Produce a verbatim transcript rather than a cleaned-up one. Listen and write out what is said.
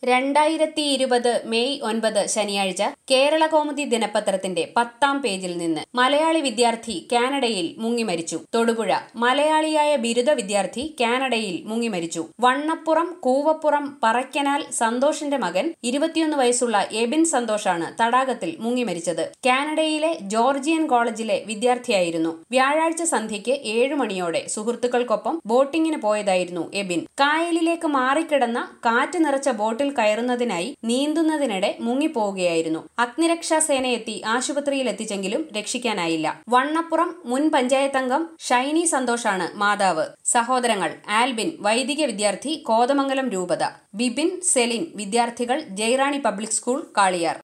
രണ്ടായിരത്തി ഇരുപത് മെയ് ഒൻപത് ശനിയാഴ്ച കേരളകൗമുദി ദിനപത്രത്തിന്റെ പത്താം പേജിൽ നിന്ന് മലയാളി വിദ്യാർത്ഥി കാനഡയിൽ മുങ്ങിമരിച്ചു. തൊടുപുഴ മലയാളിയായ ബിരുദ വിദ്യാർത്ഥി കാനഡയിൽ മുങ്ങിമരിച്ചു. വണ്ണപ്പുറം കൂവപ്പുറം പറയ്ക്കനാൽ സന്തോഷിന്റെ മകൻ ഇരുപത്തിയൊന്ന് വയസ്സുള്ള എബിൻ സന്തോഷാണ് തടാകത്തിൽ മുങ്ങിമരിച്ചത്. കാനഡയിലെ ജോർജിയൻ കോളേജിലെ വിദ്യാർത്ഥിയായിരുന്നു. വ്യാഴാഴ്ച സന്ധ്യയ്ക്ക് ഏഴു മണിയോടെ സുഹൃത്തുക്കൾക്കൊപ്പം ബോട്ടിങ്ങിന് പോയതായിരുന്നു എബിൻ. കായലിലേക്ക് മാറിക്കിടന്ന കാറ്റ് നിറച്ച ബോട്ടിൽ കയറുന്നതിനായി നീന്തുന്നതിനിടെ മുങ്ങിപ്പോവുകയായിരുന്നു. അഗ്നിരക്ഷാ സേനയെത്തി ആശുപത്രിയിൽ എത്തിച്ചെങ്കിലും രക്ഷിക്കാനായില്ല. വണ്ണപ്പുറം മുൻ പഞ്ചായത്ത് അംഗം ഷൈനി സന്തോഷാണ് മാതാവ്. സഹോദരങ്ങൾ ആൽബിൻ വൈദിക വിദ്യാർത്ഥി കോതമംഗലം രൂപത, ബിബിൻ സെലിൻ വിദ്യാർത്ഥികൾ ജയറാണി പബ്ലിക് സ്കൂൾ കാളിയാർ.